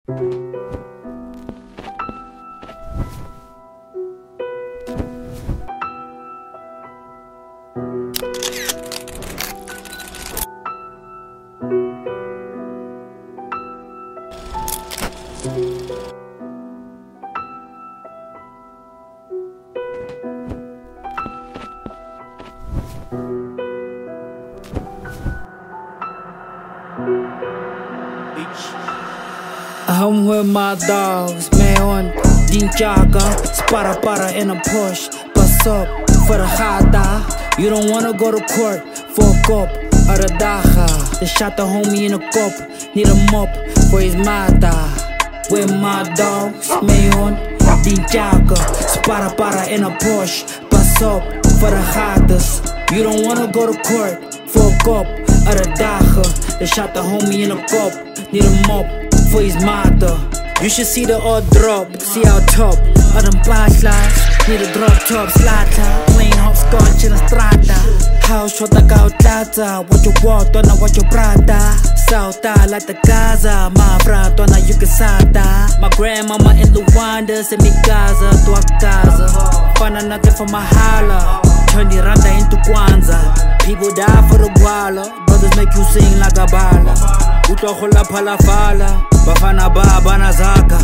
I'm with my dogs, ngayon din jaga. Para in a push, bust up for the hada. You don't wanna go to court for a cup of the dacha. They shot the homie in a cup, need a mop for his mata. With my dogs, ngayon din jaga. Para in a push, bust up for the hadas. You don't wanna go to court for a cup of the dacha. They shot the homie in a cup, need a mop for his mother. You should see the odd drop, see how top of them flashlights. Need a drop top slata, plain hopscotch in a strata. House shot like out lata, what you want, don't know what you brata. Sauta like the Gaza, my brat, don't know you can sata. My grandmama in Luanda, send me Gaza to a Gaza. Find nothing for my holla, turn the randa into Kwanzaa. People die for the guala, brothers make you sing like a bala. Utlohola palafala, bafana baba na zaka.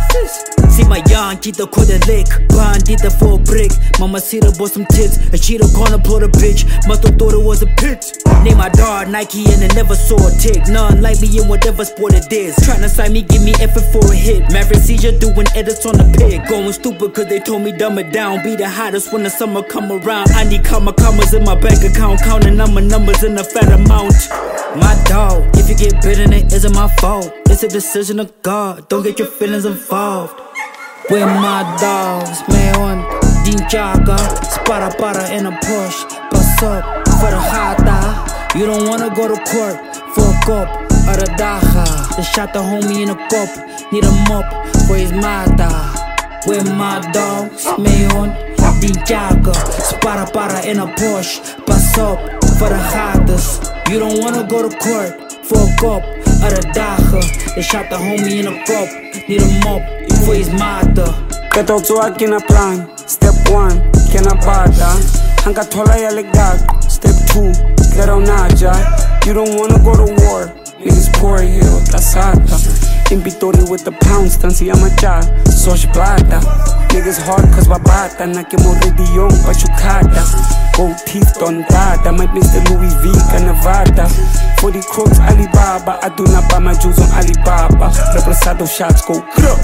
See my young cheetah couldn't lick, bandita for a brick. Mama see the boy some tits, and she the corner pull the bitch. Must've thought it was a pit. Name my dog Nike and it never saw a tick. None like me in whatever sport it is. Tryna sign me, give me effort for a hit. Maverick seizure doing edits on the pig. Going stupid cause they told me dumb it down. Be the hottest when the summer come around. I need commas in my bank account, counting numbers in a fat amount. My dog, if you get bitten, it isn't my fault. It's a decision of God, don't get your feelings involved. With my dogs, ngayon din jaga. Para in a push, bust up for the hata. You don't wanna go to court for a cup of the dacha. They shot the homie in a cup, need a mop for his mata. With my dogs, ngayon din jaga. Para in a push, bust up for the hatas. You don't wanna go to court for a cup of the dacha. They shot the homie in a cup, need a mop for his mother. Katotso akina plan. Step 1, kena bata. Hanka tola ya legag. Step 2, lero naja. You don't wanna go to war. Niggas poor here, tasata. In Pitori with the pounds, tan si amacha. Sosh plata. Niggas hard cause babata. Na que morri young, pachucata. Gold teeth on data. Might Mr. Louis V, Nevada. For the crooks, Alibaba. I do not buy my jewels on Alibaba. Represado shots go club.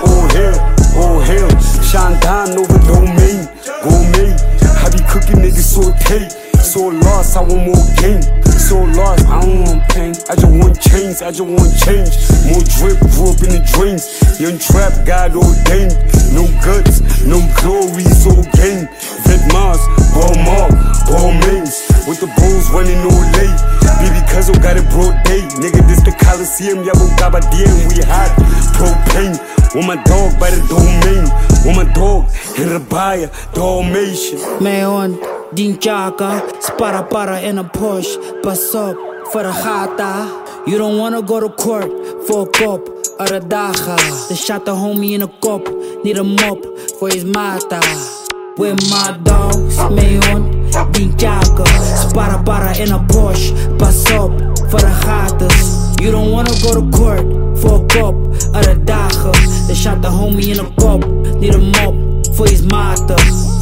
Oh hell, shine down over domain. Gourmet, I be cooking niggas sauté. So lost, I want more game. So lost, I don't want pain. I just want change. More drip, grew up in the drains. Young trap, God ordained. No guts, no glory, so gain. Vet Mars, ball mark, ball mains. With the bulls running all late. Baby Cuzzo got it broad day. Nigga, this the Coliseum, Yabo Gabadier, and we hot. Propane. Want my dog by the domain. Want my dog in the buyer, Dalmatian. Ngayon din jaga. Para in a push, bust up for the hata. You don't wanna go to court for a cup of the dacha. They shot the homie in a cup, need a mop for his mata. With my dogs, ngayon din jaga. Para in a push, bust up for the hatas. You don't wanna go to court for a cup of the dacha. They shot the homie in a cup, need a mop for his mata.